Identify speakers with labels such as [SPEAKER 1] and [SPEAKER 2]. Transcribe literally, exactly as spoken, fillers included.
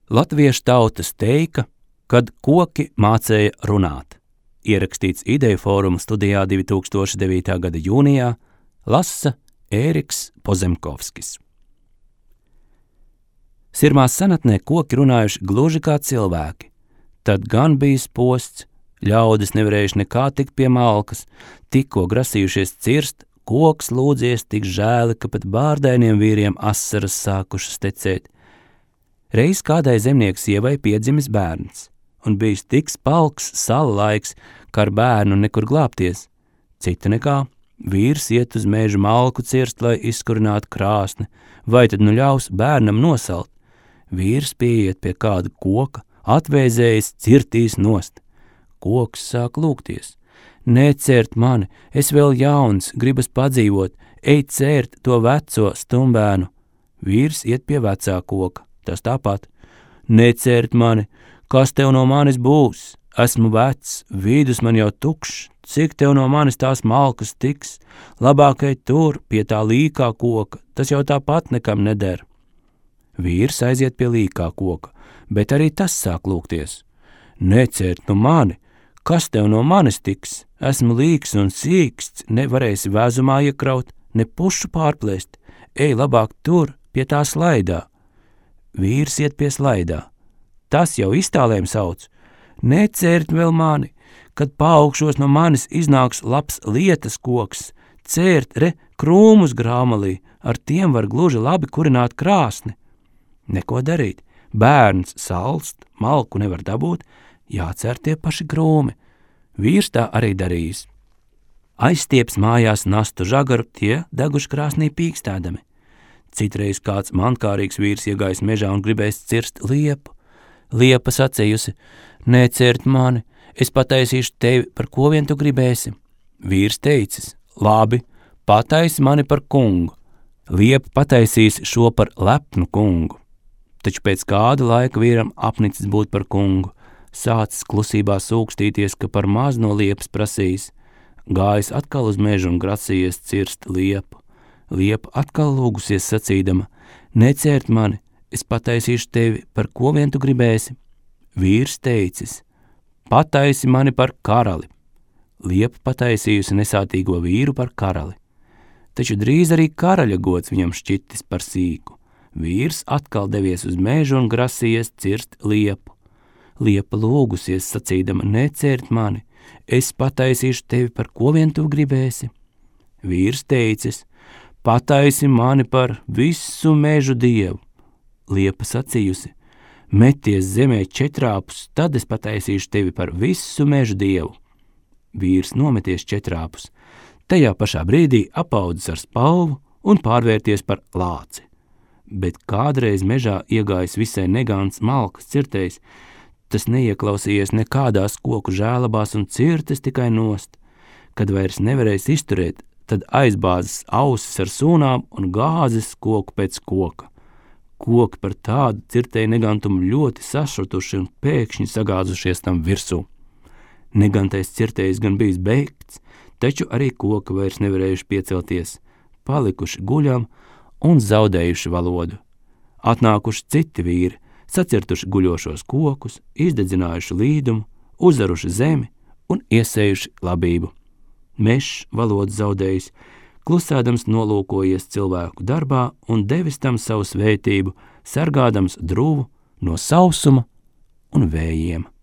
[SPEAKER 1] Latviešu tautas teika, kad koki mācēja runāt. Ierakstīts Ideju fóruma studijā divi tūkstoši devītā gada jūnijā, lasa Ēriks Pozemkovskis. Sirmās senatnē koki runājuši gluži kā cilvēki. Tad gan bijis posts, ļaudis nevarējuši nekā tikt pie malkas, tikko grasījušies cirst, koks lūdzies tik žēli, ka pat bārdainiem vīriem asaras sākušas tecēt. Reiz kādai zemnieku sievai piedzimis bērns, un bijis tik spalks sala laiks, ka ar bērnu nekur glābties. Cita nekā, vīrs iet uz mežu malku cirst, lai izkurinātu krāsni, vai tad nu ļaus bērnam nosalt. Vīrs pieiet pie kāda koka, atvēzējis cirtīs nost. Koks sāk lūgties. Necērt mani, es vēl jauns, gribas padzīvot, ej cērt to veco stumbēnu. Vīrs iet pie vecā koka, tas tāpat. Necērt mani, kas tev no manis būs? Esmu vecs, vidus man jau tukšs, cik tev no manis tās malkas tiks? Labākai tur, pie tā līkā koka, tas jau tāpat nekam neder. Vīrs aiziet pie līkā koka, bet arī tas sāk lūgties. Necērt nu mani, kas tev no manis tiks? Esmu līks un sīksts, nevarēsi vēzumā iekraut, ne pušu pārplēst. Ej labāk tur, pie tā slaidā. Vīrs iet pie slaidā. Tas jau iztālēm sauc. Necērt vēl mani, kad paaugšos no manis iznāks labs lietas koks. Cērt, re, krūmus grāmalī, ar tiem var gluži labi kurināt krāsni. Neko darīt. Bērns salst, malku nevar dabūt, jācer tie paši krūmi. Vīrs tā arī darījis. Aizstieps mājās nastu žagaru, tie deguši krāsnī pīkstēdami. Citreiz kāds mankārīgs vīrs iegājis mežā un gribējis cirst liepu. Liepa sacījusi, necērt mani, es pataisīšu tevi, par ko vien tu gribēsi. Vīrs teicis, labi, pataisi mani par kungu. Liepa pataisīs šo par lepnu kungu. Taču pēc kāda laika vīram apnicis būt par kungu, sācis klusībā sūkstīties, ka par maz no liepas prasīs. Gājis atkal uz mežu un grasījies cirst liepu. Liepa atkal lūgusies sacīdama, necērt mani, es pataisīšu tevi, par ko vien tu gribēsi. Vīrs teicis, pataisi mani par karali. Liepa pataisījusi nesātīgo vīru par karali. Taču drīz arī karaļa gods viņam šķitis par sīku. Vīrs atkal devies uz mežu un grasījies cirst liepu. Liepa lūgusies sacīdama, necērt mani, es pataisīšu tevi, par ko vien tu gribēsi. Vīrs teicis, pataisi mani par visu mežu dievu. Liepa sacījusi, meties zemē četrāpus, tad es pataisīšu tevi par visu mežu dievu. Vīrs nometies četrāpus, tajā pašā brīdī apaudzis ar spalvu un pārvērties par lāci. Bet kādreiz mežā iegājis visai negants malkas cirtējs, tas neieklausījies nekādās koku žēlabās un cirtes tikai nost. Kad vairs nevarēs izturēt, tad aizbāzis ausis ar sūnām un gāzis koku pēc koka. Koki par tādu cirtēju negantumu ļoti sašutuši un pēkšņi sagāzušies tam virsū. Negantais cirtējs gan bijis beigts, taču arī koki vairs nevarējuši piecelties, palikuši guļam un zaudējuši valodu. Atnākuši citi vīri, sacirtuši guļošos kokus, izdedzinājuši līdumu, uzzaruši zemi un iesējuši labību. Mežs valodu zaudējis, klusēdams nolūkojies cilvēku darbā un devis tam savu svētību, sargādams druvu no sausuma un vējiem.